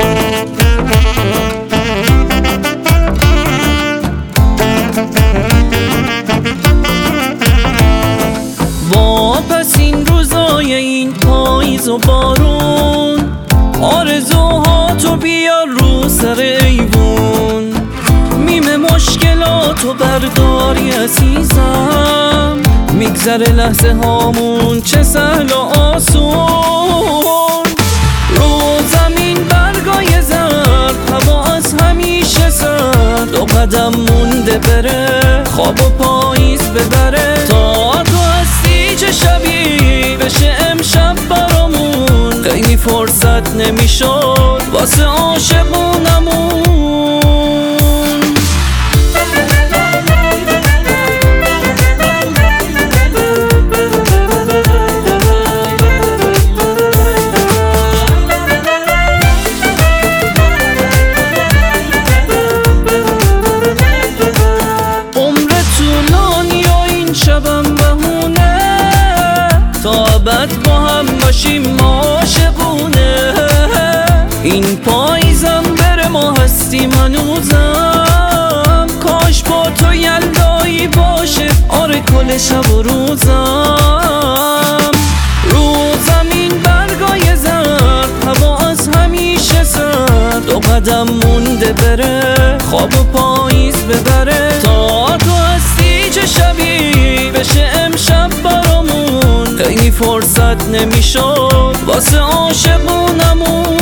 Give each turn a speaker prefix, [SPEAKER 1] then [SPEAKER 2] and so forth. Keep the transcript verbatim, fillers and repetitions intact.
[SPEAKER 1] پس این روزای این پاییز و بارون، آرزوهاتو بیار رو سر ایوون. میم مشکلاتو برداری عزیزم، میگذره لحظه هامون چه سهل و آسون. رو زمین برگای زرد، هوا از همیشه سرد، دو قدم مونده بره خواب و پاییز ببره. تا تو هستی چه شبی بشه امشب برامون، خیلی فرصت نمیشد واسه عاشقونمون. شبم بهونه تا ابد با هم باشیم عاشقونه. این پاییزم بره ما هستیم هنوزم، کاش با تو یلدایی باشه آره کل شب و روزم. رو زمین برگای زرد، هوا از همیشه سرد، دو قدم مونده بره خواب و پاییز ببره. تا تو هستی چه شبی بشه امشب برامون، خیلی فرصت نمیشد واسه عاشقونمون.